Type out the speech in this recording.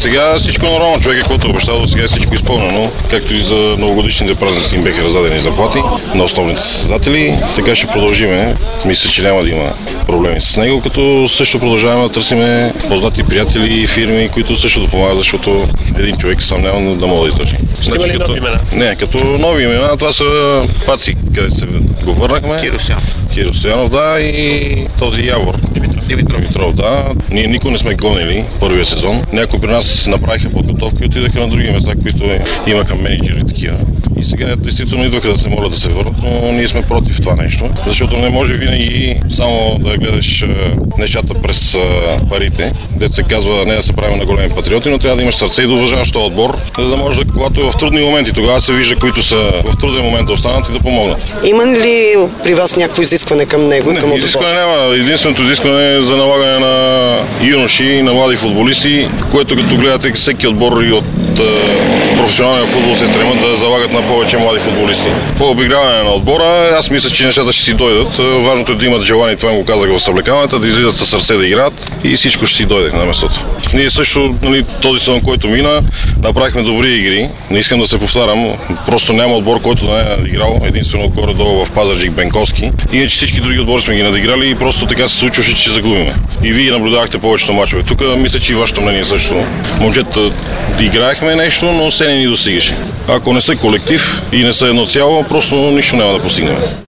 Сега всичко нормално. Човек е който обещал, до сега е всичко изпълнено. Както и за новогодишните празници им бяха раздадени заплати на основните създатели. Така ще продължиме. Мисля, че няма да има проблеми с него, като също продължаваме да търсиме познати приятели и фирми, които също да помагат, защото един човек сам няма да може да издържи. Ще има ли нови имена? Не, като нови имена, това са Паци, къде се го върнахме. Киро Стоянов, да, и този Явор. Димитров, да. Ние никой не сме гонили първия сезон. Някои при нас направиха подготовка и отидаха на други места, които имаха менеджери и такива. И сега действително идваха да се молят да се върнат, но ние сме против това нещо, защото не може винаги само да гледаш нещата през парите. Дето се казва не да се правим на големи патриоти, но трябва да имаш сърце и да уважаваш този отбор, за да може, когато е в трудни моменти, тогава се вижда, които са в труден момент да останат и да помогнат. Има ли при вас някакво изискване към него и към отбора? Изискване няма. Единственото изискване е за налагане на юноши и на млади футболисти, което като гледате всеки отбор и от професионалния футбол се стремят да залагат на повече млади футболисти. По обиграване на отбора, аз мисля, че нещата ще си дойдат. Важното е да имат желание, това им го казах в съблекаването, да излизат със сърце да играят и всичко ще си дойде на местото. Ние също, този сезон, който мина, направихме добри игри. Не искам да се повтарям, просто няма отбор, който не е играл, единствено горе-долу в Пазарджик Бенковски. Иначе всички други отбори сме ги надиграли и просто така се случваше, че загубиме. И вие наблюдавахте повечето мачове. Тук мисля, че и вашето мнение също. Момчета играехме нещо, но се не ни достигаше. Ако не са колектив и не са едно цяло, просто нищо няма да постигнем.